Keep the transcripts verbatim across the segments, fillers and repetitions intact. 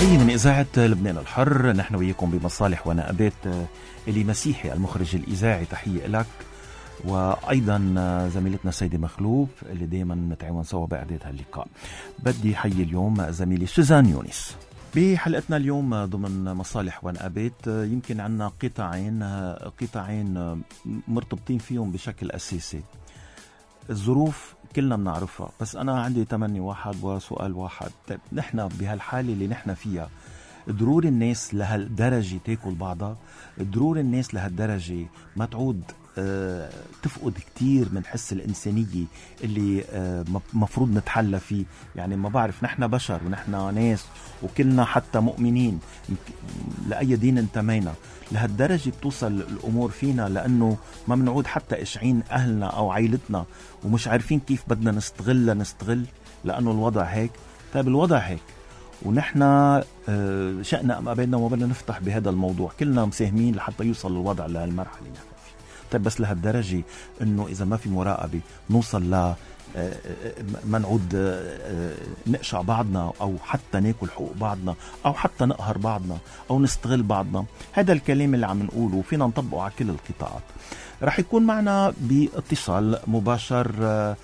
تحية من إذاعة لبنان الحر. نحن وياكم بمصالح ونقابات. إلي مسيحي المخرج الإذاعي تحية لك، وأيضا زميلتنا سيدة مخلوف اللي دايما نتعاون سوا بإعداد هاللقاء. بدي حي اليوم زميلي سوزان يونس. بحلقتنا اليوم ضمن مصالح ونقابات يمكن عنا قطاعين قطاعين مرتبطين فيهم بشكل أساسي. الظروف كلنا بنعرفها، بس أنا عندي تمني واحد وسؤال واحد. طيب نحن بهالحالة اللي نحن فيها، ضروري الناس لهالدرجة تاكل بعضها؟ ضروري الناس لهالدرجة ما تعود أه تفقد كتير من حس الإنسانية اللي أه مفروض نتحلى فيه؟ يعني ما بعرف، نحن بشر ونحن ناس وكلنا حتى مؤمنين لأي دين انتمينا. لهالدرجة بتوصل الأمور فينا لأنه ما بنعود حتى إشعين أهلنا أو عائلتنا ومش عارفين كيف بدنا نستغل نستغل لأنه الوضع هيك. طيب الوضع هيك ونحن شأننا أم أبينا وما بدنا نفتح بهذا الموضوع، كلنا مساهمين لحتى يوصل الوضع لهالمرحلة اللي نحن فيه. طيب بس لهالدرجة إنه إذا ما في مراقبة نوصل ل ما نعود نقشع بعضنا أو حتى ناكل حقوق بعضنا أو حتى نقهر بعضنا أو نستغل بعضنا. هذا الكلام اللي عم نقوله فينا نطبقه على كل القطاعات. رح يكون معنا باتصال مباشر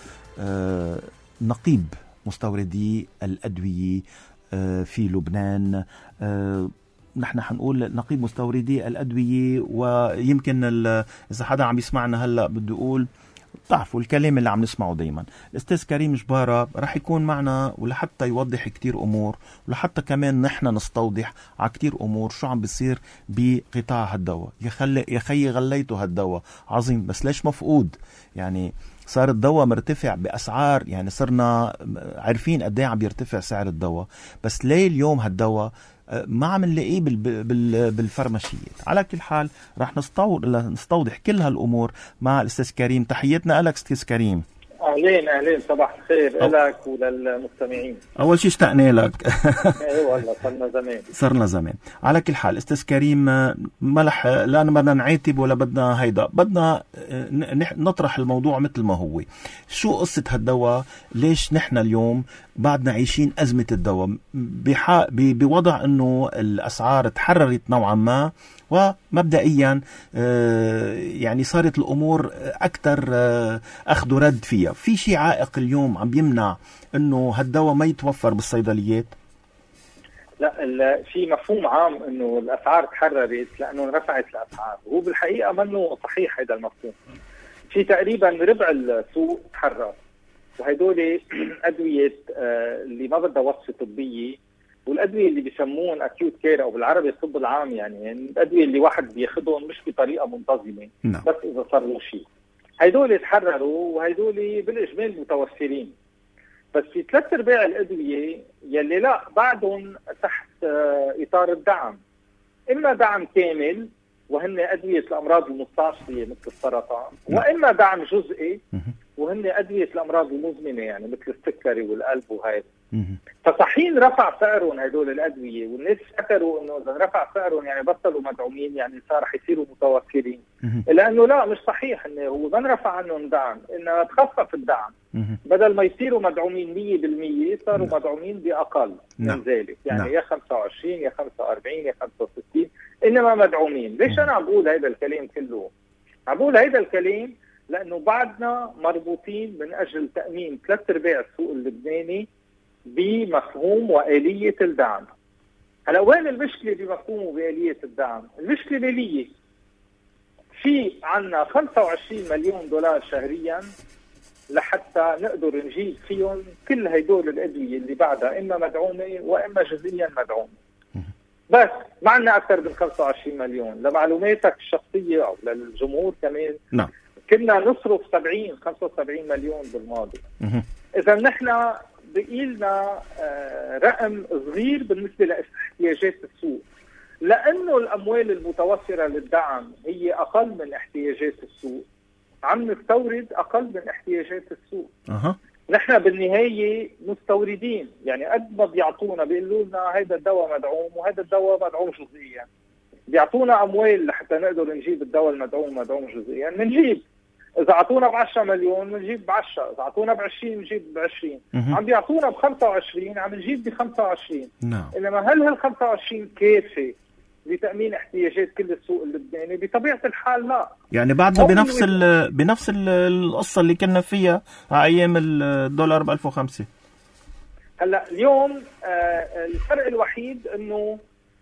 نقيب مستوردي الأدوية في لبنان. نحن حنقول نقيب مستوردي الأدوية، ويمكن إذا حدا عم يسمعنا هلأ بده يقول تعرفوا الكلام اللي عم نسمعه دايما. الأستاذ كريم جبارة رح يكون معنا ولحتى يوضح كتير أمور، ولحتى كمان نحن نستوضح على كتير أمور شو عم بيصير بقطاع هالدواء. يا خي غليته هالدواء عظيم، بس ليش مفقود؟ يعني صار الدواء مرتفع بأسعار، يعني صرنا عارفين قد ايه عم بيرتفع سعر الدواء، بس ليه اليوم هالدواء ما عم نلاقيه بالفرمشيات؟ على كل حال رح نستوضح كل هالأمور مع الأستاذ كريم. تحياتنا لك أستاذ كريم. أهلين أهلين، صباح الخير لك وللمستمعين. أول شيء اشتقنا لك. أيوة والله صرنا زمان صرنا زمان. على كل حال أستاذ كريم، ما لح لا بدنا نعاتب ولا بدنا هيدا، بدنا نطرح الموضوع مثل ما هو. شو قصة هالدواء؟ ليش نحن اليوم بعدنا عايشين أزمة الدواء بوضع أنه الأسعار تحررت نوعا ما، ومبدئيا يعني صارت الأمور أكثر أخذ ورد فيها؟ في شيء عائق اليوم عم بيمنع أنه هالدواء ما يتوفر بالصيدليات؟ لا، في مفهوم عام أنه الأسعار تحررت لأنه رفعت الأسعار، وهو بالحقيقة منه صحيح هذا المفهوم. في تقريبا ربع السوق تحرر، وهيدول أدوية اللي ما بدها وصفة طبية، والأدوية اللي بيسمون أكيوت كير أو بالعربي الطب العام، يعني الأدوية اللي واحد بياخدهم مش بطريقة منتظمة no. بس إذا صار له شيء. هيدول تحرروا وهيدول بالإجمال متوفرين، بس في ثلاث أرباع الأدوية يلي لا بعدهم تحت إطار الدعم، إما دعم كامل وهن أدوية الأمراض المستعصية مثل السرطان no. وإما دعم جزئي وهن أدوية الأمراض المزمنة يعني مثل السكري والقلب وهذا. فصحين رفع سعرهم هدول الأدوية، والناس فكروا إنه إذا رفع سعرهم يعني بطلوا مدعومين، يعني صار حيصيروا متوفرين. لأنه لا، مش صحيح. إنه هو من رفع عنهم دعم إنه تخفف الدعم، بدل ما يصيروا مدعومين مية بالمية صاروا مدعومين بأقل من ذلك، يعني يا خمسة وعشرين يا خمسة وأربعين يا خمسة وستين، إنما مدعومين. ليش أنا عم بقول هذا الكلام كله؟ عم بقول هذا الكلام لأنه بعدنا مربوطين من أجل تأمين ثلاث أرباع السوق اللبناني بمفهوم وآلية الدعم. هلا وين المشكلة بمفهوم وآلية الدعم؟ المشكلة مالية. في عنا خمسة وعشرين مليون دولار شهريا لحتى نقدر نجيب فيهم كل هيدول الأدوية اللي بعدها إما مدعومة وإما جزئيا مدعومة. بس ما عنا أكثر من خمسة وعشرين مليون. لمعلوماتك الشخصية أو للجمهور كمان نعم. كنا نصرف سبعين خمسة وسبعين مليون بالماضي. إذا نحن بقيلنا رقم صغير بالنسبة لاحتياجات السوق، لأنه الأموال المتوفرة للدعم هي أقل من احتياجات السوق، عم نستورد أقل من احتياجات السوق. أه. نحن بالنهاية مستوردين، يعني قد ما بيعطونا بيقولوا لنا هذا الدواء مدعوم وهذا الدواء مدعوم جزئيا، بيعطونا أموال لحتى نقدر نجيب الدواء المدعوم مدعوم جزئيا، منجيب. اذا اعطونا ب عشرة مليون بنجيب ب عشرة، اذا اعطونا ب عشرين بنجيب ب عشرين، عم بيعطونا ب خمسة وعشرين عم نجيب ب خمسة وعشرين. نعم. انما هل هال خمسة وعشرين كافي لتامين احتياجات كل السوق اللبناني؟ بطبيعه الحال لا. يعني بعدنا بنفس ال بنفس ال القصه اللي كنا فيها على ايام الدولار ب ألف وخمسة. هلا اليوم آه الفرق الوحيد انه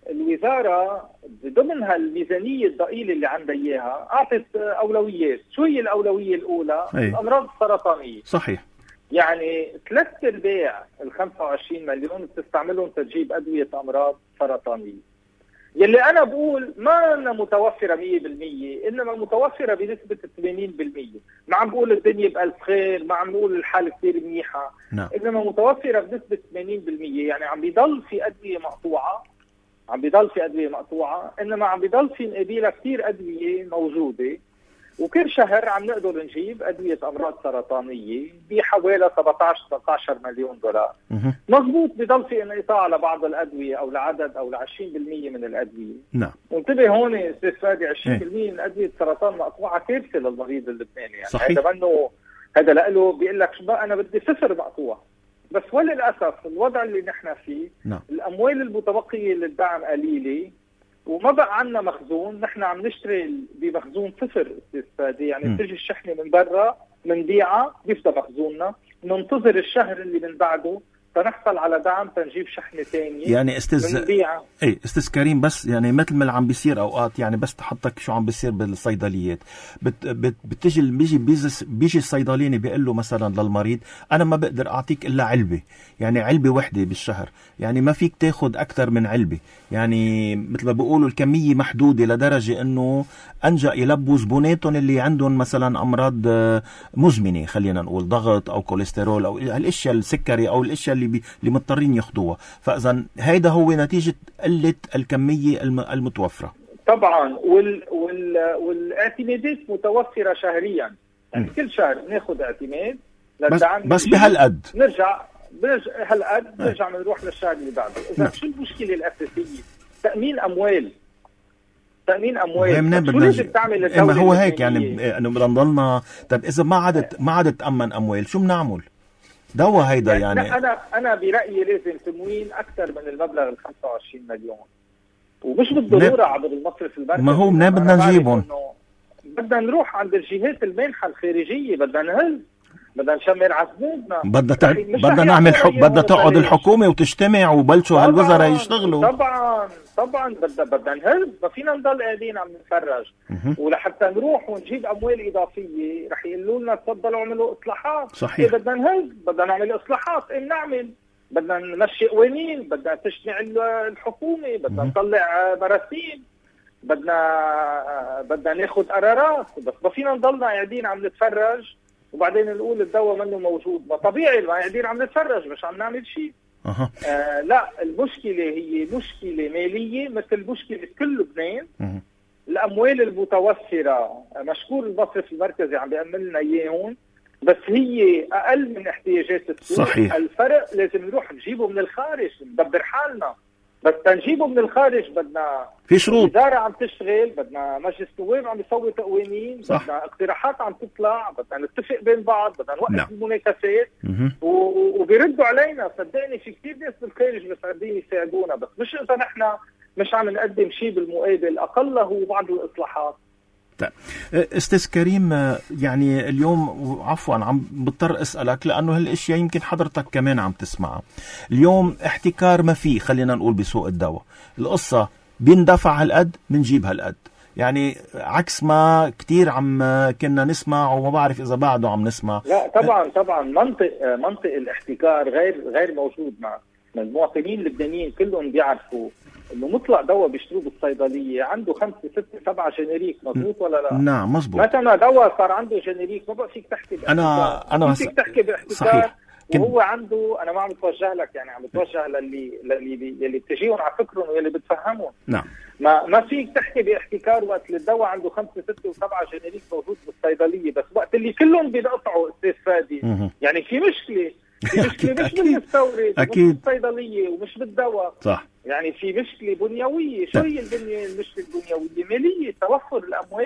الوزاره ضمن هالميزانيه الضئيله اللي عندها اياها اعطت اولويات. شو هي الاولويه الاولى؟ أي. الامراض السرطانيه. صحيح. يعني ثلاث ارباع ال خمسة وعشرين مليون بتستعملهم تجيب ادويه امراض سرطانيه، يلي انا بقول ما أنها متوفره مية بالمية، انما متوفره بنسبه ثمانين بالمية. ما عم بقول الدنيا بألف خير، ما عم بقول الحاله كثير منيحه، نعم. انما متوفره بنسبه ثمانين بالمية. يعني عم بيضل في ادويه مقطوعه، عم بيضل في ادويه مقطوعه، انما عم بيضل في مقابلها كثير ادويه موجوده، وكل شهر عم نقدر نجيب ادويه امراض سرطانيه بحوالي سبعطعش ستة عشر مليون دولار. مضبوط بضل في انقطاع لبعض الادويه او لعدد او ل عشرين بالمية من الادويه. نعم. وانتبه هون استاذ فادي، عشرين بالمية من ادويه السرطان مقطوعه كارثه للمريض اللبناني. يعني صحيح. هذا منه، هذا له بيقول لك شو بقى انا بدي صفر مقطوع. بس وللاسف الوضع اللي نحن فيه، نعم. الاموال المتبقيه للدعم قليله وما بقى عندنا مخزون. نحن عم نشتري بمخزون صفر استاذ فادي. يعني بتجي الشحنه من برا بنبيعها بيفضى مخزوننا، ننتظر الشهر اللي من بعده تنحصل على دعم تنجيب شحنه ثانيه. يعني استاذ اي استاذ كريم، بس يعني مثل ما عم بيصير اوقات، يعني بس تحطك شو عم بيصير بالصيدليات، بت بت بتجي بيجي بيجي الصيدليني بيقول له مثلا للمريض انا ما بقدر اعطيك الا علبه، يعني علبه وحده بالشهر، يعني ما فيك تاخذ اكثر من علبه. يعني مثل ما بيقولوا الكميه محدوده لدرجه انه انجا يلبوا زبوناتهم اللي عندهم مثلا امراض مزمنه، خلينا نقول ضغط او كوليسترول او الاشياء السكري او الاشياء اللي, اللي مضطرين ياخذوها. فاذا هيدا هو نتيجه قله الكميه المتوفره. طبعا وال وال والاعتمادات متوفره شهريا، يعني م. كل شهر بناخذ اعتماد للدعم، بس, بس بهالقد نرجع بنرجع هالقد بنرجع بنروح للشهر اللي بعده. اذا شو المشكله الاساسيه؟ تامين اموال. تامين اموال شو لازم تعمل الدوله؟ ما هو هيك يعني انه بدنا نضلنا. طب اذا ما عادت ما عادت تامن اموال شو بنعمل؟ دوا هيدا يعني, يعني انا انا برايي لازم تموين اكثر من المبلغ ال خمسة وعشرين مليون، ومش بالضروره عبر المصرف المركزي. ما هو منين بدنا نجيبهم؟ بدنا نروح عند الجهات المانحه الخارجيه، بدنا نهز، بدنا نشمر عزمودنا، بدنا تع... بدنا نعمل حق... بدنا تقعد الحكومه وتجتمع وبلشوا هالوزراء يشتغلوا. طبعا طبعا بدنا بدنا نهز، ما فينا نضل قاعدين عم نتفرج. ولحتى نروح ونجيب اموال اضافيه رح يقولوا لنا تفضلوا اعملوا اصلاحات. صحيح. بدنا نهز، بدنا نعمل اصلاحات، ايه نعمل؟ بدنا نمشي قوانين، بدنا تجتمع الحكومه، بدنا نطلع مراسيم، بدنا بدنا ناخذ قرارات. بس ما فينا نضلنا قاعدين عم نتفرج وبعدين نقول الدواء منه موجود. ما طبيعي ما قاعدين عم نتفرج مش عم نعمل شيء. أه. آه لا، المشكله هي مشكله ماليه مثل مشكله كل لبنان. أه. الاموال المتوفره مشكور المصرف المركزي عم بيأمن لنا اياهم، بس هي اقل من احتياجات السوق. صحيح. الفرق لازم نروح نجيبه من الخارج، ندبر حالنا. بس تنجيبه من الخارج بدنا في شروط. الوزاره عم تشتغل، بدنا مجلس النواب عم يسوي قوانين، بدنا اقتراحات عم تطلع، بدنا نتفق بين بعض، بدنا نوقف نعم. المناكسات و... وبيردوا علينا. صدقني في كثير ناس بالخارج بس قاعدين يساعدونا، بس مش اذا نحن مش عم نقدم شيء بالمقابل، اقله بعض الاصلاحات. طيب استاذ كريم، يعني اليوم عفوا عم بضطر اسالك لانه هالاشياء يمكن حضرتك كمان عم تسمعها. اليوم احتكار ما في، خلينا نقول بسوق الدواء، القصه بيندفع هالقد بنجيب هالقد، يعني عكس ما كتير عم كنا نسمع وما بعرف اذا بعده عم نسمع. لا طبعا طبعا منطق منطق الاحتكار غير غير موجود. مع المواطنين اللبنانيين كلهم بيعرفوا انه مطلق دواء بيشتروه بالصيدليه عنده خمسة ستة سبعة جينيريك، مضبوط ولا لا؟ نعم مضبوط. متى ما دواء صار عنده جينيريك ما بقى فيك تحكي باحتكار. انا انا فيك تحكي باحتكار وهو عنده. انا ما عم بتوجه لك، يعني عم بتوجه للي للي اللي بتجيهم على فكرهم واللي بتفهمهم. نعم. ما ما فيك تحكي باحتكار وقت الدواء عنده خمسة ستة وسبعة جينيريك موجود بالصيدليه، بس وقت اللي كلهم بينقطعوا استاذ فادي يعني في مشكله. في مشكله مش بالمستورد، اكيد بالصيدليه ومش بالدواء. صح. يعني في مشكله بنيويه. شو هي البنيه المشكله البنيويه؟ ماليه، توفر الاموال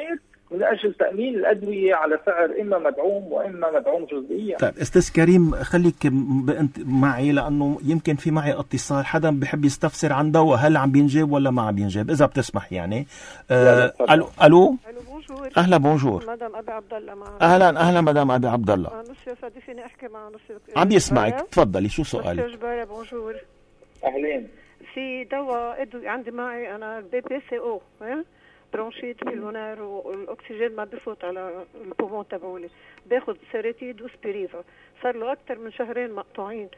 من اجل تامين الادويه على سعر اما مدعوم واما مدعوم جزئيا. طيب استاذ كريم خليك انت معي، لانه يمكن في معي اتصال، حدا بحب يستفسر عن دواء هل عم بينجاب ولا ما عم بينجاب، اذا بتسمح يعني. آه الو الو الو بونجور. اهلا بونجور مدام ابي عبد الله معنا. اهلا اهلا مدام ابي عبد الله. نص يا سادي فيني احكي مع نص. عم يسمعك تفضلي، شو سؤالك؟ نص جبارة بونجور. اهلين. في دواء ادوي عندي معي انا بي بي سي او برونشيت بالمونار والاكسجين ما بفوت على البومون تبعولي، باخذ سيريتيد وسبيريفا، صار له اكثر من شهرين مقطوعين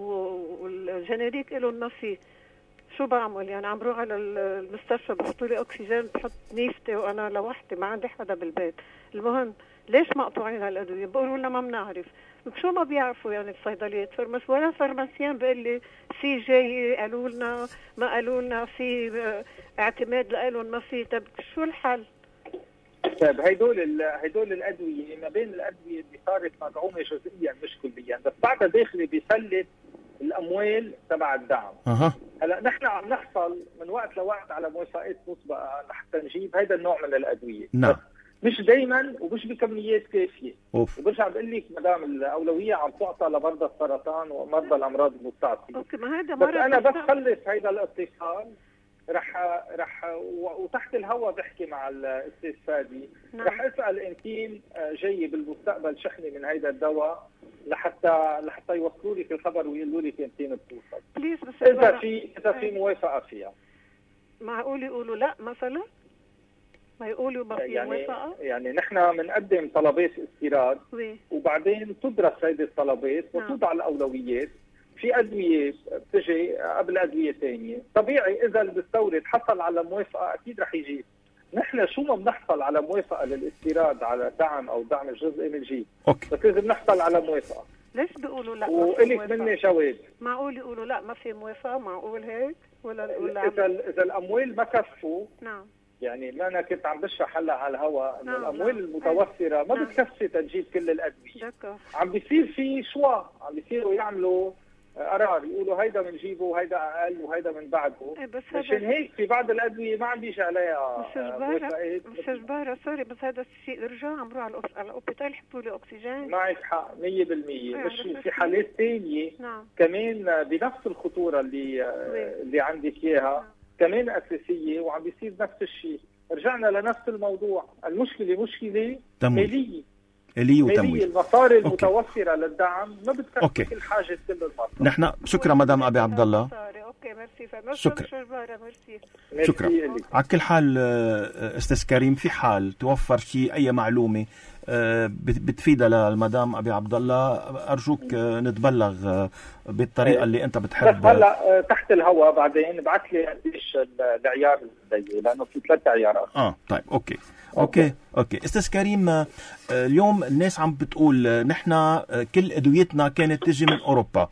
والجنريك له ما في. شو بعمل يعني؟ عم بروح على المستشفى بحطوا لي اكسجين، بحط نيفتي وانا لوحدي ما عندي حدا بالبيت. المهم ليش مقطوعين هالادويه؟ بقولوا لنا ما بنعرف. شو ما بيعرفوا يعني الصيدليات فرمس ولا فارماسيان بيقول لي في جاي قالوا لنا ما قالوا لنا في اعتماد لهم ما في. طب شو الحل؟ طيب هيدول هيدول الادويه ما بين الادويه اللي صارت مدعومه جزئيا مش كليا، بس بعدها داخلي بيسلط الاموال تبع الدعم. اها هلا نحن عم نحصل من وقت لوقت على موافقات مسبقه لحتى نجيب هذا النوع من الادويه. نعم. مش دايما ومش بكميات كافيه. اوف. وبرجع بقول لك مدام الاولويه عم تعطى لمرضى السرطان ومرضى الامراض المستعصيه. اوكي ما هذا بس انا بس خلص هيدا الاتصال رح رح وتحت الهواء بحكي مع الاستاذ فادي. نعم. رح اسال ان كان جاي بالمستقبل شحنه من هيدا الدواء لحتى لحتى يوصلوا لك الخبر ويقولوا لك يمكن بتوصل. بليز بس اذا في اذا في موافقه فيها. معقول يقولوا لا مثلا؟ ما يقولوا ما في يعني موافقه؟ يعني نحن بنقدم طلبات استيراد وبعدين تدرس هذه الطلبات وتوضع الاولويات. في ادويه بتجي قبل ادويه ثانيه، طبيعي اذا المستورد حصل على موافقه اكيد رح يجيب. نحن شو ما بنحصل على موافقه للاستيراد على دعم او دعم الجزئي بنجيب، بس لازم نحصل على موافقه. ليش بيقولوا لا؟ وإلك مني جواب. معقول يقولوا لا ما في موافقه؟ معقول هيك ولا ولا اذا اذا الاموال ما كفوا. نعم. يعني ما انا كنت عم بشرح هلا على الهواء انه نعم. الاموال نعم. المتوفره ما نعم. بتكفي تجيب كل الادويه. دكا. عم بيصير في شوا، عم بيصيروا يعملوا قرار يقولوا هيدا بنجيبه وهيدا اقل وهيدا من بعده. مشان هيك في بعض الادويه ما عم بيجي عليها. مش جبارة مش جبارة سوري، بس هذا الشيء ارجع عم بروح على على الاوبيتال يحطوا لي اكسجين. معك حق مية بالمية. مش في حالات ثانيه. نعم. كمان بنفس الخطوره اللي وي. اللي عندك اياها. نعم. كمان اساسيه وعم بيصير نفس الشيء. رجعنا لنفس الموضوع، المشكله مشكله ماليه. ماليه وتمويل. المصاري المتوفره للدعم ما بتكفي كل حاجه كل المرضى. نحن شكرا مدام ابي عبد الله. اوكي ميرسي. شكرا. ميرسي. شكرا. على كل حال استاذ كريم، في حال توفر شيء اي معلومه بتفيدها للمدام ابي عبد الله ارجوك نتبلغ بالطريقه اللي انت بتحب. بس هلا تحت الهواء بعدين ابعث لي قديش العيار اللي لانه في ثلاث عيارات. اه طيب اوكي اوكي اوكي, أوكي. استاذ كريم، اليوم الناس عم بتقول نحن كل ادويتنا كانت تجي من اوروبا،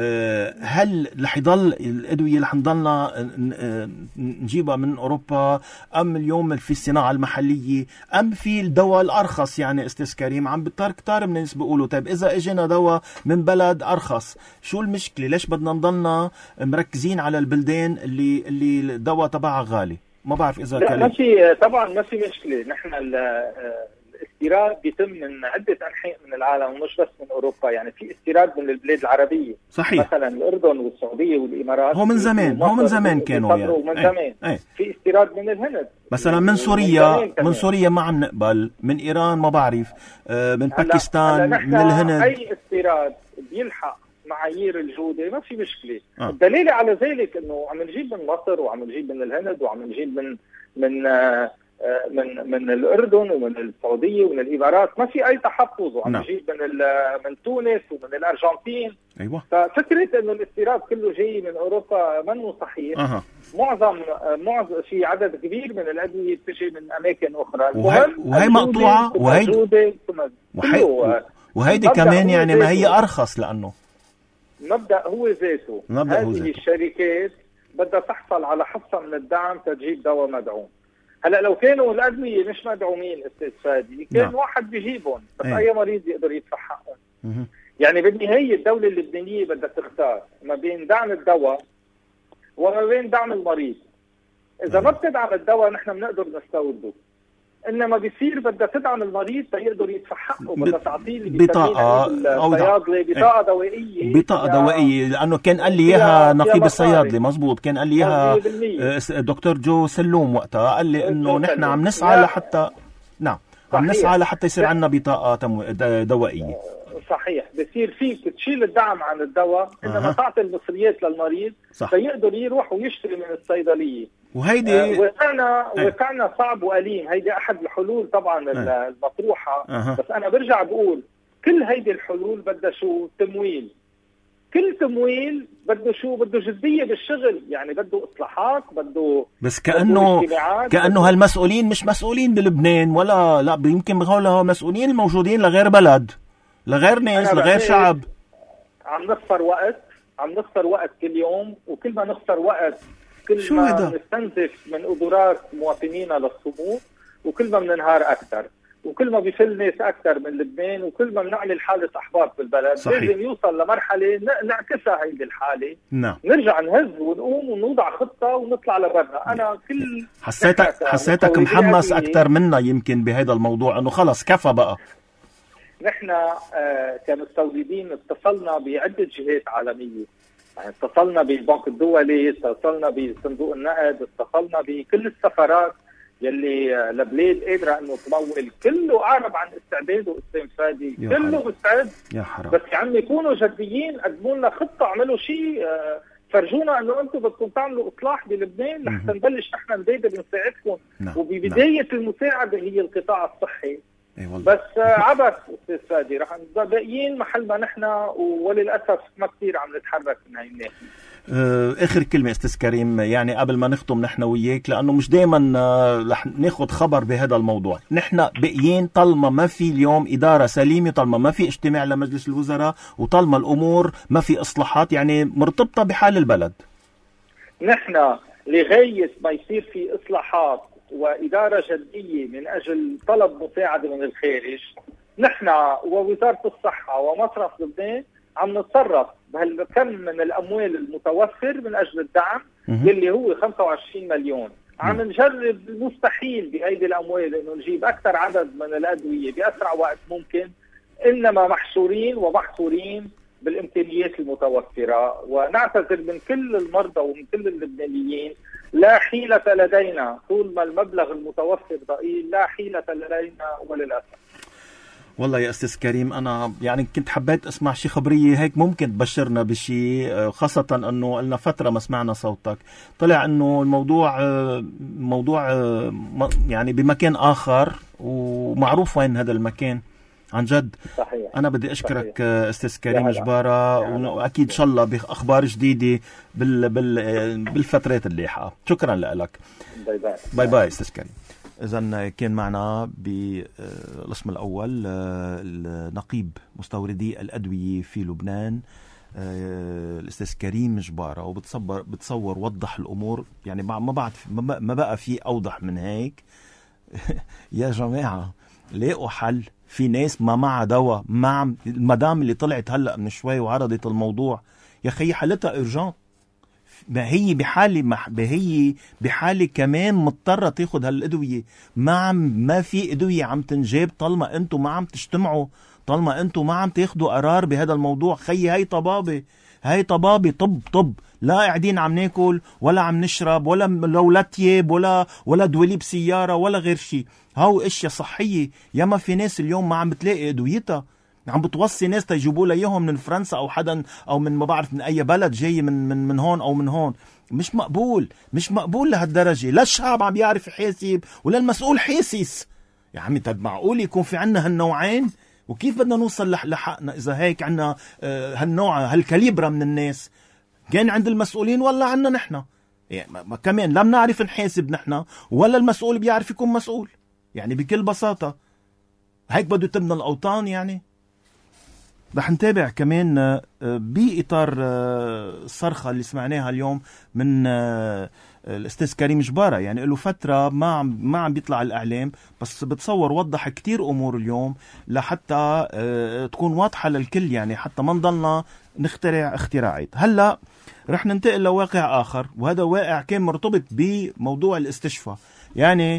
هل رح يضل الادويه رح نضلنا نجيبها من اوروبا ام اليوم في الصناعه المحليه ام في الدواء الارخص؟ يعني استاذ كريم عم بتار كتار من الناس بيقولوا طيب اذا اجينا دواء من بلد ارخص شو المشكله؟ ليش بدنا نضلنا مركزين على البلدان اللي اللي الدواء تبعها غالي؟ ما بعرف اذا لا ما في طبعا ما في مشكله. نحن الاستيراد بيتم من عده انحاء من العالم ومش بس من اوروبا. يعني في استيراد من البلاد العربيه صحيح، مثلا الاردن والسعوديه والامارات. هو من زمان هو من زمان كانوا يعني ومن زمان ايه. في استيراد من الهند مثلا من سوريا من, من سوريا ما عم نقبل، من ايران ما بعرف، من باكستان، من الهند. اي استيراد بيلحق معايير الجودة ما في مشكلة. آه. الدليل على ذلك انه عم نجيب من مصر وعم نجيب من الهند وعم نجيب من من آه من من الاردن ومن السعودية ومن الامارات، ما في اي تحفظ. وعم نجيب من من تونس ومن الارجنتين. ايوه. ففكرة انه الاستيراد كله جاي من اوروبا منه صحيح. أه. معظم معظم في عدد كبير من الادوية بتجي من اماكن اخرى. وهي, وهي مقطوعة وهي وهي وهيدي كمان يعني ما هي ارخص لانه مبدأ هو ذاته. هذه الشركات بدها تحصل على حصة من الدعم تجيب دواء مدعوم. هلا لو كانوا الأدوية مش مدعومين استاذ فادي كان نعم. واحد بيجيبهم، بس ايه. أي مريض يقدر يدفع حقهم. يعني بالنهاية الدولة اللبنانية بدها تختار ما بين دعم الدواء وما بين دعم المريض. إذا ما بتدعم الدواء نحن بنقدر نستورده. انما بيصير بدها تدعم المريض تيقدر يدفع حقه، بدها تعطيه بطاقه الصيادله بطاقه دوائيه بطاقه دوائيه لانه كان قال لي اياها نقيب الصيادله. مزبوط، كان قال لي اياها دكتور جو سلوم وقتها، قال لي انه نحن عم نسعى لحتى نعم عم نسعى لحتى يصير عندنا بطاقه دوائيه. صحيح، بصير فيك تشيل الدعم عن الدواء انما أه. تعطي المصريات للمريض فيقدر يروح ويشتري من الصيدليه. وهيدي آه وقعنا وقعنا صعب وأليم. هيدي احد الحلول طبعا أه. المطروحه أه. بس انا برجع بقول كل هيدي الحلول بدها شو؟ تمويل. كل تمويل بده شو؟ بده جديه بالشغل، يعني بده اصلاحات، بده بس كانه كانه هالمسؤولين مش مسؤولين بلبنان ولا لا، يمكن بقولها مسؤولين الموجودين لغير بلد، لغير ناس، لغير شعب. عم نخسر وقت، عم نخسر وقت كل يوم، وكل ما نخسر وقت كل ما نستنزف من قدرات مواطنينا للصمود، وكل ما بننهار اكثر، وكل ما بيفل ناس اكثر من لبنان، وكل ما بنعمل حاله احباط بالبلد. صحيح. لازم يوصل لمرحله نعكسها هيدي الحاله. نعم. نرجع نهز ونقوم ونوضع خطه ونطلع لبرا. انا كل حسيتك حسيتك محمس اكثر منا يمكن بهذا الموضوع، انه خلص كفى بقى. نحن آه كمستوردين اتصلنا بعدة جهات عالمية، يعني اتصلنا بالبنك الدولي، اتصلنا بصندوق النقد، اتصلنا بكل السفارات يلي آه لبلاد قادرة انه تمول. كله اعرب عن استعداده استاذ فادي، كله مستعد. يا حرام. بس يا عمي كونوا جديين، قدموا لنا خطة، اعملوا شيء، آه فرجونا انه انتم بدكم تعملوا اصلاح بلبنان لحتى نبلش نحن نبادر نساعدكم. نعم. وببداية نعم. المساعدة هي القطاع الصحي. بس عبث استاذ فادي، رح نضل باقيين محل ما نحن، وللاسف ما كثير عم نتحرك من هاي الناحيه. اخر كلمه استاذ كريم، يعني قبل ما نختم نحن وياك، لانه مش دائما رح ناخذ خبر بهذا الموضوع. نحن باقيين طالما ما في اليوم اداره سليمه، طالما ما في اجتماع لمجلس الوزراء، وطالما الامور ما في اصلاحات يعني مرتبطه بحال البلد. نحن لغايه ما يصير في اصلاحات وإدارة جدية من أجل طلب مساعدة من الخارج، نحن ووزارة الصحة ومصرف لبنان عم نتصرف بهالكم من الأموال المتوفر من أجل الدعم اللي هو خمسة وعشرين مليون. عم نجرب المستحيل بأيدي الأموال إنه نجيب أكثر عدد من الأدوية بأسرع وقت ممكن، إنما محصورين ومحصورين بالإمكانيات المتوفرة. ونعتذر من كل المرضى ومن كل اللبنانيين، لا حيلة لدينا طول ما المبلغ المتوفر ضئيل، لا حيلة لدينا وللأسف. والله يا أستاذ كريم، أنا يعني كنت حبيت أسمع شي خبرية هيك ممكن تبشرنا بشي، خاصة أنه لنا فترة ما سمعنا صوتك. طلع أنه الموضوع موضوع يعني بمكان آخر ومعروف وين هذا المكان عن جد. صحيح. أنا بدي أشكرك صحيح. أستاذ كريم جبارة، وأكيد إن شاء الله بأخبار جديدة بال بال بالفترات اللاحقة. شكرا لك. باي باي. باي باي أستاذ كريم. إذن كان معنا بالقسم الأول النقيب مستوردي الأدوية في لبنان الأستاذ كريم جبارة، وبتصور بتصور وضح الأمور، يعني ما بعد ما بقى في أوضح من هيك. يا جماعة لاقوا حل. في ناس ما معها دواء، مع المدام اللي طلعت هلأ من شوي وعرضت الموضوع، يا خي حالتها إرجان، ما هي بحالة ما هي بحالة كمان مضطرة تاخد هالأدوية. ما عم ما في أدوية عم تنجاب طالما أنتم ما عم تجتمعوا، طالما أنتم ما عم تاخدوا قرار بهذا الموضوع. خي هاي طبابة، هاي طبابة طب طب لا قاعدين عم ناكل ولا عم نشرب ولا ولا تياب ولا ولا دواليب سيارة ولا غير شيء. هاو اشياء صحية. ياما في ناس اليوم ما عم بتلاقي ادويتها، عم بتوصي ناس تجيبوا لها اياهم من فرنسا او حدا او من ما بعرف من اي بلد جاي من من من هون او من هون. مش مقبول، مش مقبول لهالدرجة. لا الشعب عم يعرف يحاسب ولا المسؤول حاسس. يا عمي طب معقول يكون في عنا هالنوعين؟ وكيف بدنا نوصل لحقنا اذا هيك عنا هالنوع هالكاليبرا من الناس؟ كان عند المسؤولين ولا عنا نحن؟ يعني ما كمان لا بنعرف نحاسب نحن ولا المسؤول بيعرف يكون مسؤول. يعني بكل بساطة هيك بده تبنى الأوطان. يعني رح نتابع كمان بإطار الصرخة اللي سمعناها اليوم من الأستاذ كريم جبارة. يعني له فترة ما عم ما عم بيطلع الإعلام، بس بتصور وضح كتير أمور اليوم لحتى تكون واضحة للكل، يعني حتى ما نضلنا نخترع اختراعات. هلا رح ننتقل لواقع آخر، وهذا واقع كان مرتبط بموضوع الاستشفاء. يعني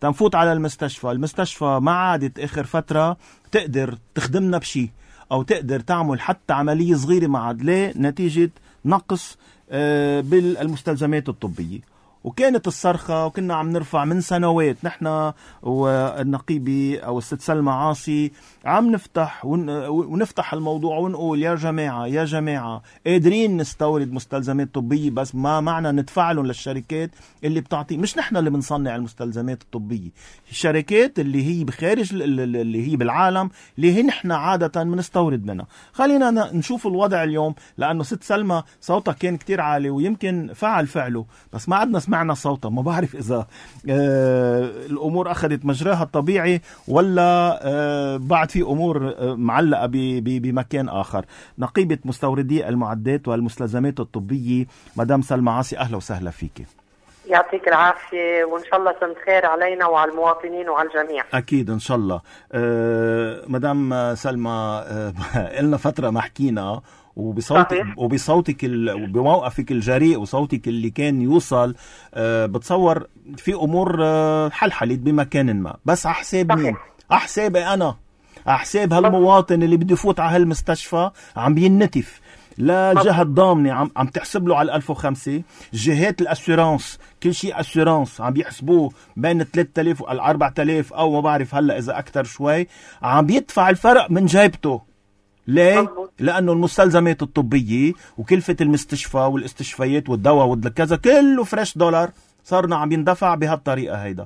تنفوت على المستشفى. المستشفى ما عادت آخر فترة تقدر تخدمنا بشي أو تقدر تعمل حتى عملية صغيرة مع عاد. ليه؟ نتيجة نقص بالمستلزمات الطبية. وكانت الصرخة وكنا عم نرفع من سنوات نحن والنقيبي أو الست سلمى عاصي عم نفتح ونفتح الموضوع ونقول يا جماعة يا جماعة قادرين نستورد مستلزمات طبية، بس ما معنى ندفع لهم للشركات اللي بتعطي. مش نحن اللي بنصنع المستلزمات الطبية، الشركات اللي هي بخارج اللي هي بالعالم اللي هي نحن عادة بنستورد منها. خلينا نشوف الوضع اليوم، لأنه ست سلمى صوتها كان كتير عالي ويمكن فعل فعله، بس ما عدنا سمعنا صوتها. ما بعرف إذا آه الأمور أخذت مجراها الطبيعي ولا آه بعد في أمور آه معلقة بمكان آخر. نقيبة مستوردي المعدات والمستلزمات الطبية مدام سلمى عاصي، أهلا وسهلا فيك. يعطيك العافية، وإن شاء الله سنة خير علينا وعلى المواطنين وعلى الجميع. أكيد إن شاء الله. آه مدام سلمى، آه إلنا فترة ما حكينا، وبصوتك وبصوتك وبموقفك الجريء وصوتك اللي كان يوصل أه بتصور في امور أه حلحلت بمكان ما، بس على حساب مين؟ على حسابي انا، على حساب هالمواطن اللي بده يفوت على هالمستشفى عم بينتف. لا جهة ضامنة عم عم تحسب له على ألف وخمسة، جهات الاسيورانس كل شيء اسيورانس عم بيحسبوه بين ثلاثة آلاف وال أربعة آلاف او ما بعرف هلا اذا اكثر شوي، عم بيدفع الفرق من جيبته. ليه؟ لأنه المستلزمات الطبية وكلفة المستشفى والاستشفيات والدواء والكذا كله فريش دولار صارنا عم يندفع بهالطريقة هيدا.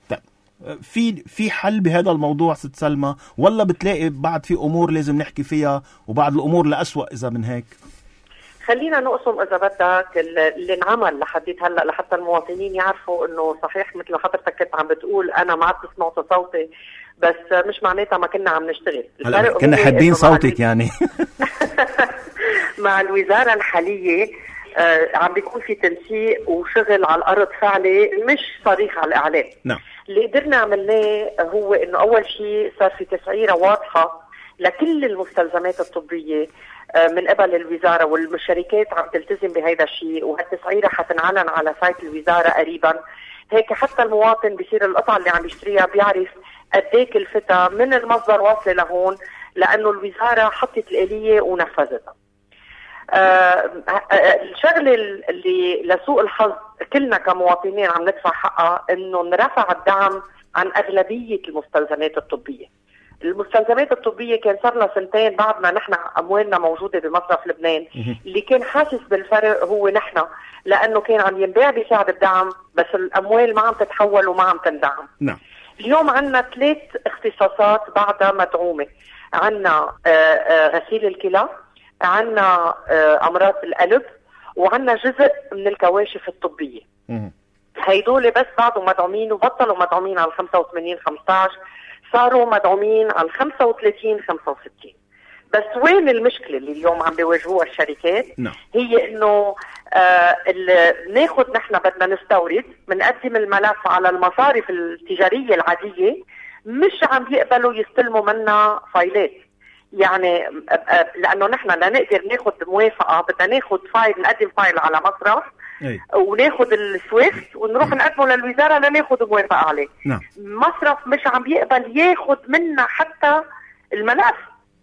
في في حل بهذا الموضوع ست سلمى، ولا بتلاقي بعد في أمور لازم نحكي فيها وبعد الأمور لأسوأ إذا من هيك؟ خلينا نقسم إذا بدك اللي انعمل لحديت هلأ لحتى المواطنين يعرفوا إنه صحيح مثل حضرتك كنت عم بتقول أنا ما عاد تسمعوا صوتي، بس مش معناتها ما كنا عم نشتغل. كنا حابين صوتك يعني. مع الوزارة الحالية آه عم بيكون في تنسيق وشغل على الأرض فعلي، مش صريح على الإعلام. نعم. اللي قدرنا عملناه هو إنه أول شيء صار في تسعيرة واضحة لكل المستلزمات الطبية آه من قبل الوزارة، والشركات عم تلتزم بهذا الشيء، وهالتسعيرة حتنعلن على سايت الوزارة قريبا. هيك حتى المواطن بيصير القطعة اللي عم يشتريها بيعرف قديه كلفتها من المصدر واصله لهون، لانه الوزاره حطت الآلية ونفذتها. آه الشغله اللي لسوء الحظ كلنا كمواطنين عم ندفع حقها انه انرفع الدعم عن اغلبيه المستلزمات الطبيه. المستلزمات الطبيه كان صار لها سنتين بعد ما نحن اموالنا موجوده بمصرف لبنان، اللي كان حاسس بالفرق هو نحن، لانه كان عم ينباع بسعر الدعم بس الاموال ما عم تتحول وما عم تندعم. نعم. اليوم عنا ثلاث اختصاصات بعدها مدعومة. عنا غسيل الكلى، عنا أمراض القلب، وعنا جزء من الكواشف الطبية. هيدول بس بعضوا مدعومين وبطلوا مدعومين على خمسة وثمانين خمسة عشر، صاروا مدعومين على خمسة وثلاثين خمسة وستين. بس وين المشكلة اللي اليوم عم بيواجهوها الشركات؟ no. هي انه آه ناخد نحن بدنا نستورد، بنقدم الملف على المصارف التجارية العادية، مش عم يقبلوا يستلموا منا فايلات. يعني آه لانه نحن لنقدر ناخد موافقة بدنا ناخد فايل، نقدم فايل على مصرف أي. وناخد السويفت ونروح نقدمه للوزارة لناخد موافقة عليه. no. مصرف مش عم يقبل ياخد منا حتى الملف،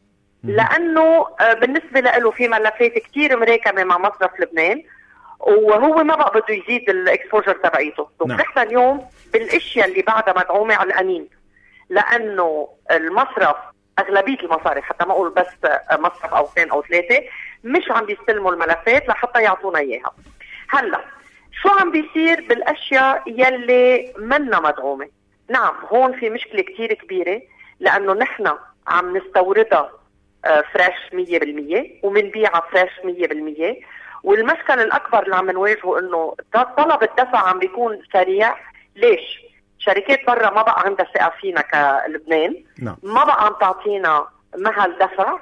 لأنه بالنسبة له في ملفات كتير مراكمة مع مصرف لبنان، وهو ما بقى بده يزيد الاكسبوجر تبعيته. نحن اليوم بالاشياء اللي بعدها مدعومة على القنين، لأنه المصرف أغلبية المصارف حتى ما أقول بس مصرف أو اثنين أو ثلاثة مش عم بيستلموا الملفات لحتى يعطونا إياها. هلا شو عم بيصير بالأشياء يلي منا مدعومة؟ نعم هون في مشكلة كتير كبيرة، لأنه نحن عم نستوردها فريش مية بالمية ومنبيعها فريش مية بالمية، والمشكل الأكبر اللي عم نواجهه إنه طلب الدفع عم بيكون سريع. ليش؟ شركات برا ما بقى عندها ثقة فينا كلبنان، no. ما بقى عم تعطينا مهل دفع،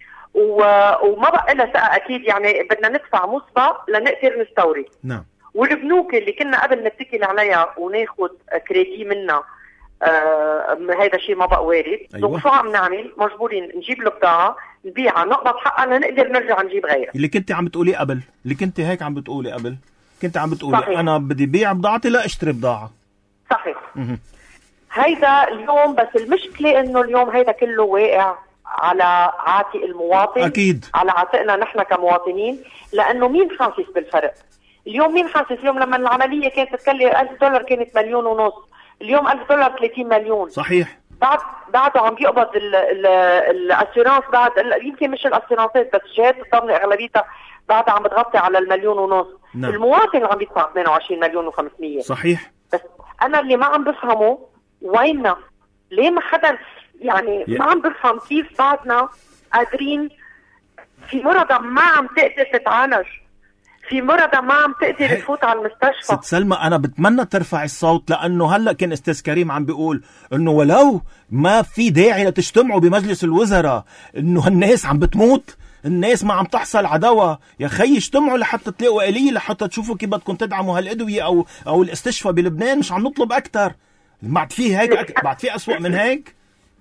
وما بقى لها ثقة أكيد. يعني بدنا ندفع مسبق لنقدر نستورد. no. والبنوك اللي كنا قبل نتكل عليها وناخد كريدي منها آه هذا الشيء ما بقى وارد. أيوة. شو عم نعمل؟ مجبورين نجيب البضاعة نبيعها نقبض حقها لنقدر نرجع نجيب غيرها. اللي كنت عم بتقولي قبل، اللي كنت هيك عم بتقولي قبل، كنت عم بتقولي صحيح. أنا بدي بيع بضاعتي لا أشتري بضاعة. صحيح. م- هيدا اليوم، بس المشكلة انه اليوم هيدا كله واقع على عاتق المواطن. أكيد. على عاتقنا نحن كمواطنين، لأنه مين حاسس بالفرق؟ اليوم مين حاسس؟ اليوم لما العملية كانت تكلف ألف دولار كانت مليون ونص، اليوم ألف دولار ثلاثين مليون. صحيح. بعد بعده عم بيقبض الاسيرانس، بعد يمكن مش الاسيرانسات بس الجهات الضامنة أغلبيتها بعدها عم بتغطي على المليون ونص. نعم. المواطن اللي عم بيدفع اثنين وعشرين مليون وخمسمية. صحيح. بس أنا اللي ما عم بفهمه ويننا؟ ليه ما حدا يعني yeah. ما عم بفهم كيف بعدنا قادرين في مرضى ما عم تقدر تتعالج، في مرضى ما عم تقدر hey. تفوت على المستشفى. ست سلمى أنا بتمنى ترفع الصوت، لأنه هلأ كان أستاذ كريم عم بيقول إنه ولو ما في داعي لتجتمعوا بمجلس الوزراء، إنه الناس عم بتموت، الناس ما عم تحصل على دواء، يا خي اجتمعوا لحتى تلاقوا آلية لحتى تشوفوا كيف بدكم تدعموا هالأدوية أو أو الاستشفاء بلبنان. مش عم نطلب أكتر، بعد فيه هيك أك... بعد فيه أسوأ من هيك.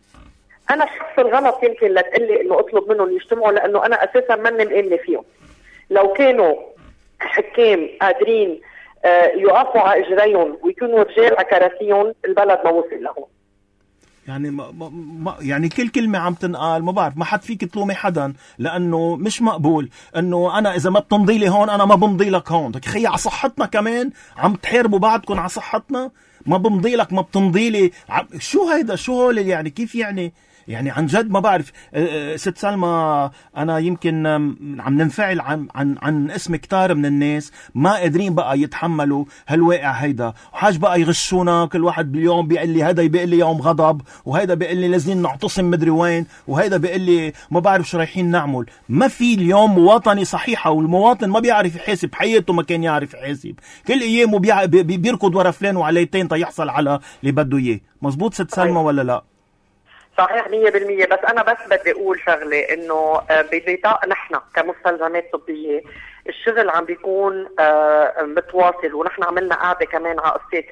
أنا شخص الغلط يمكن لتقلي إنه أطلب منهم يجتمعوا، لأنه أنا أساسا مني مأمنة فيهم. لو كانوا حكام قادرين يقفوا على إجريهم ويكونوا رجال على كراسيهم، البلد ما وصل لهم. يعني ما ما يعني كل كلمة عم تنقال ما بعرف، ما حد فيك تلومي حدا، لأنه مش مقبول إنه أنا إذا ما بتمضي لي هون أنا ما بمضي لك هون. خي على صحتنا كمان عم تحاربوا بعضكم على صحتنا، ما بمضي لك ما بتمضي لي. شو هيدا؟ شو هول يعني؟ كيف يعني؟ يعني عن جد ما بعرف. ست سلمى أنا يمكن عم ننفعل عن عن عن اسم كتار من الناس ما قادرين بقى يتحملوا هالواقع هيدا، وحاج بقى يغشونا. كل واحد باليوم بيقول لي هيدا بيقول لي يوم غضب، وهيدا بيقول لي لازم نعتصم مدري وين، وهيدا بيقول لي ما بعرف شو رايحين نعمل. ما في اليوم مواطنة صحيحة، والمواطن ما بيعرف يحاسب، حياته ما كان يعرف يحاسب، كل ايامه بيع... بي... بيركض ورا فلان وعليتين تيحصل على اللي بده اياه. مزبوط ست سلمى ولا لا؟ صحيح مية بالمية. بس أنا بس بدي أقول شغلة، إنه بنطاق نحن كمستلزمات طبية الشغل عم بيكون متواصل، ونحن عملنا قاعدة كمان على قصة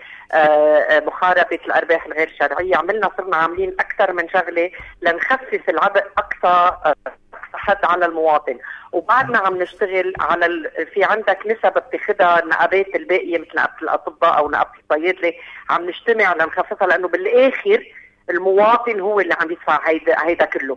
محاربة الأرباح الغير شرعية. عملنا صرنا عاملين أكثر من شغلة لنخفف العبء أقصى حد على المواطن، وبعدنا عم نشتغل على ال... في عندك نسب بتاخدها النقابات الباقية مثل نقابة الأطباء أو نقابة الصيادلة، عم نجتمع لنخففها، لأنه بالآخر المواطن هو اللي عم يدفع هيدا هيدا كله.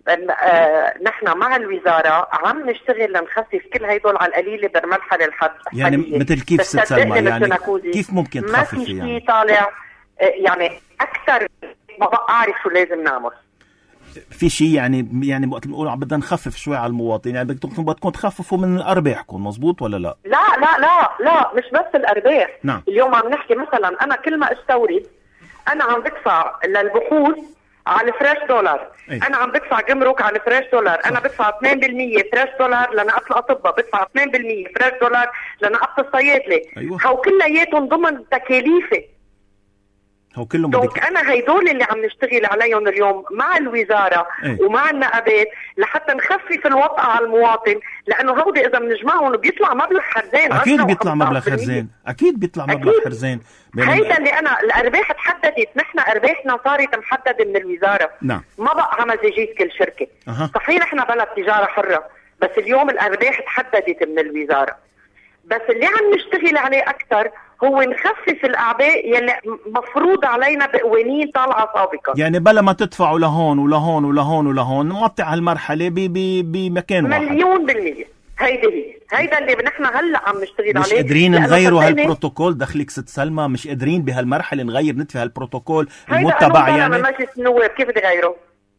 آه نحن مع الوزارة عم نشتغل لنخفف كل هيدول على القليلة بالمرحلة الحد يعني مثل كيف ست سلمى يعني كيف ممكن تخفف؟ ما في شيء يعني طالع آه يعني أكثر ما بقى أعرف شو لازم نعمل. في شيء يعني يعني وقت بنقول عم بدنا نخفف شوي على المواطن، يعني بدكم بدكم تخففوا من أرباحكم، مزبوط ولا لا؟ لا لا لا لا مش بس الأرباح. نعم. اليوم عم نحكي مثلا أنا كل ما استورد أنا عم بدفع للبحوث على فريش دولار. أيه. أنا عم بدفع جمرك على فريش دولار. صح. أنا بدفع اثنين بالمية فريش دولار لنقابة الأطباء، بدفع اثنين بالمية فريش دولار لنقابة الصيادلة. أيوة. هو كلياتهم ضمن تكاليفي. هو كلهم بدك أنا هيدول اللي عم نشتغل عليهم اليوم مع الوزارة. أيه. ومع النقابات لحتى نخفف الوطأة على المواطن، لأنه هودي إذا بنجمعهم بيطلع مبلغ حرزين. أكيد بيطلع مبلغ حرزين، أكيد بيطلع مبلغ حرزين. هيدا اللي أنا الأرباح تحددت، نحن أرباحنا صارت محددة من الوزارة. نعم. ما بقى على مزاجية كل شركة. أه. صحيح نحن بلد تجارة حرة، بس اليوم الأرباح تحددت من الوزارة. بس اللي عم نشتغل عليه أكتر هو نخفف الأعباء يلي مفروض علينا بقوانين طالعة سابقا. يعني بلا ما تدفعوا لهون ولهون ولهون ولهون نقطع هالمرحلة بمكان واحد. مليون بالمية. هيدا هي هيدا اللي نحن هلا عم نشتغل عليه. مش قادرين نغيروا هالبروتوكول دخلك ست سلمى؟ مش قادرين بهالمرحلة نغير نتفي هالبروتوكول المتبع يعني؟ هيدا مجلس النواب كيف بدي غيره؟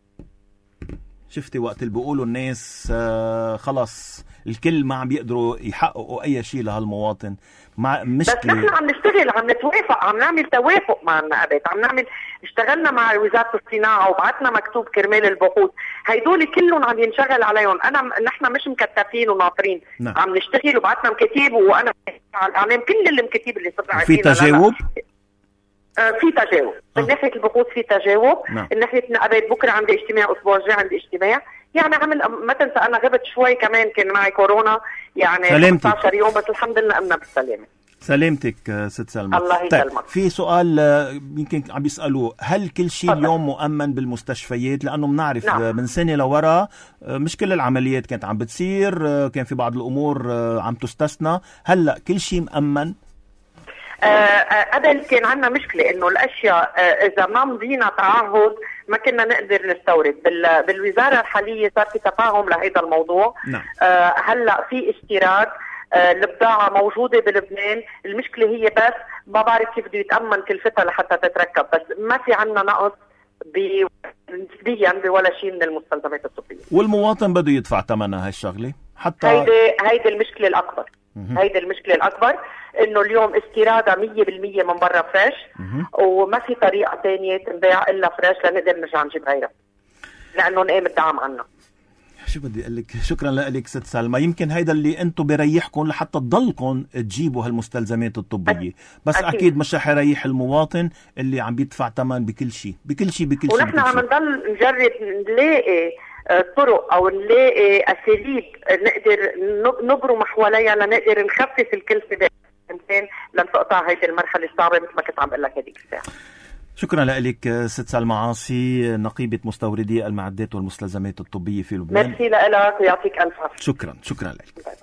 شفتي وقت اللي بيقولوا الناس آه خلاص الكل ما عم بيقدروا يحققوا اي شيء لهالمواطن. مع مشكلة. بس نحن عم نشتغل، عم نتوافق، عم نعمل توافق مع النقابات، عم نعمل اشتغلنا مع وزارة الصناعة وبعتنا مكتوب كرمال البحوث. هيدول كلهم عم ينشغل عليهم. انا نحن مش مكتفين وناطرين. نعم. عم نشتغل وبعتنا مكاتيب، وانا على الاعلام كل المكاتيب اللي صرنا عارفين. في تجاوب؟ آه في تجاوب من ناحية البحوث، في تجاوب. نعم. من ناحية النقابات بكره عندي اجتماع، اسبوع الجاي عندي اجتماع. يعني عمل ما تنسى انا غبت شوي كمان، كان معي كورونا يعني خمسة عشر يوم، بس الحمد لله امنا بالسلامه. سلامتك ست سلمى. الله يسلمك. طيب في سؤال يمكن عم بيسالوه، هل كل شيء اليوم مؤمن بالمستشفيات؟ لانه بنعرف نعم. من سنه لورا مش كل العمليات كانت عم بتصير، كان في بعض الامور عم تستثنى. هلا كل شيء مؤمن؟ قبل كان عندنا مشكله انه الاشياء اذا ما مضينا تعهد ما كنا نقدر نستورد. بالوزاره الحاليه صار في تفاهم لهذا الموضوع. نعم. هلا في استيراد، البضاعه موجوده بلبنان، المشكله هي بس ما بعرف كيف بده يتامن كلفتها لحتى تتركب، بس ما في عندنا نقص نسبيا بولا شيء من المستلزمات الطبيه. والمواطن بده يدفع ثمنها هالشغله حتى هيدي هيدي المشكله الاكبر. هيدي المشكله الاكبر انه اليوم استيرادها مية بالمية من برا فريش، وما في طريقه ثانيه تنباع الا فريش لنقدر نرجع نجيب غيرها لانه نقام الدعم عنا. شو بدي اقول لك، شكرا لك ست سلمى. يمكن هيدا اللي انتم بريحكم لحتى تضلكم تجيبوا هالمستلزمات الطبيه، بس اكيد, أكيد مش رح يريح المواطن اللي عم بيدفع ثمن بكل شيء بكل شيء بكل شيء. ونحن عم نضل نجرب نلاقي طرق او نلاقي اساليب نقدر نبرم حواليها لنقدر نخفف الكلفه بالانسان لنقطع هيدي المرحله الصعبه مثل ما كنت عم بقول لك هذيك الساعه. شكرا لك ست سلمى عاصي، نقيبة مستوردي المعدات والمستلزمات الطبية في لبنان. ميرسي لك ويعطيك ألف عافية. شكرا شكرا لك.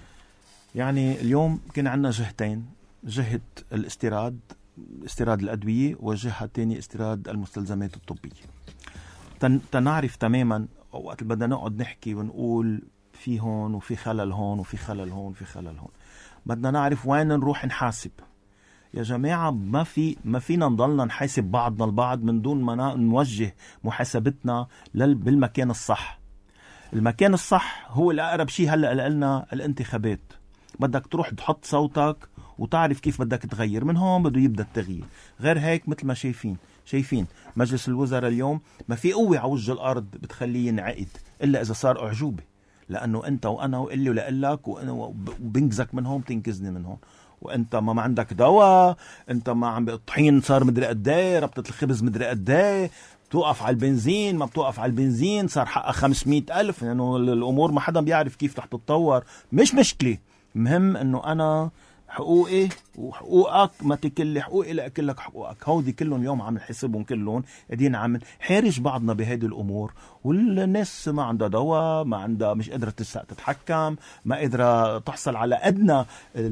يعني اليوم كان عندنا جهتين، جهة الاستيراد استيراد الأدوية، وجهة تانية استيراد المستلزمات الطبية. تن... تنعرف تماما وقت بدنا نقعد نحكي ونقول في هون وفي خلل هون وفي خلل هون وفي خلل هون، بدنا نعرف وين نروح نحاسب. يا جماعة ما في ما فينا نضلنا نحاسب بعضنا البعض من دون ما نوجه محاسبتنا لل... بالمكان الصح. المكان الصح هو الأقرب شيء هلأ لنا الانتخابات. بدك تروح تحط صوتك وتعرف كيف بدك تغير، من هون بده يبدأ التغيير. غير هيك مثل ما شايفين شايفين مجلس الوزراء اليوم ما في قوة على وجه الأرض بتخليه ينعقد إلا إذا صار أعجوبة، لأنه أنت وأنا وقلي ولقلك وبنجزك من هون بتنجزني من هون، وانت ما, ما عندك دواء، انت ما عم الطحين صار مدري قد ايه، ربطه الخبز مدري قد ايه، بتوقف على البنزين ما بتوقف على البنزين صار حقها خمسمية ألف. لانه يعني الامور ما حدا بيعرف كيف رح تتطور. مش مشكله، مهم انه انا حقوقي وحقوقك ما تكل حقوقي لأكلك حقوقك. هودي كلهم يوم عم نحسبهم كلهم قاعدين عم حارج بعضنا بهذه الامور، والناس ما عندها دواء، ما عندها مش قادره تتحكم، ما قادره تحصل على ادنى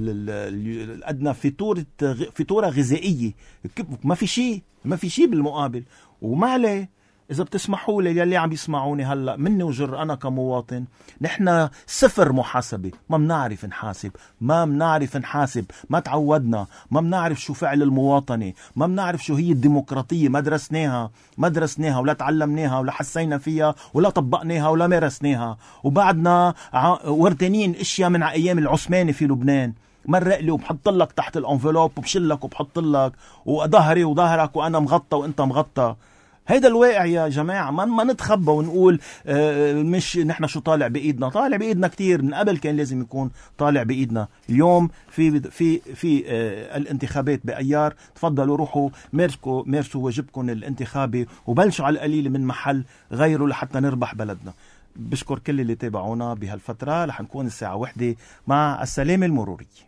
الادنى فاتوره فاتوره غذائيه. ما في شيء ما في شيء بالمقابل. وما عليه إذا بتسمحوا لي يلي عم يسمعوني هلأ مني وجر أنا كمواطن، نحن صفر محاسبة، ما بنعرف نحاسب ما بنعرف نحاسب ما تعودنا، ما بنعرف شو فعل المواطنة، ما بنعرف شو هي الديمقراطية، ما درسناها ما درسناها ولا تعلمناها ولا حسينا فيها ولا طبقناها ولا مارسناها، وبعدنا وردانين اشياء من أيام العثماني في لبنان. مرق لي وبحط لك تحت الانفلوب وبشلك وبحط لك وظهري وظهرك وأنا مغطى وأنت مغطى. هيدا الواقع يا جماعة. ما ما نتخبى ونقول آه مش نحن شو طالع بإيدنا. طالع بإيدنا كتير، من قبل كان لازم يكون طالع بإيدنا. اليوم في في في آه الانتخابات بأيار، تفضلوا روحوا مارسوا مارسوا واجبكم الانتخابي وبلشوا على القليل من محل غيروا لحتى نربح بلدنا. بشكر كل اللي تابعونا بهالفترة. رح نكون الساعة واحدة مع السلامة المرورية.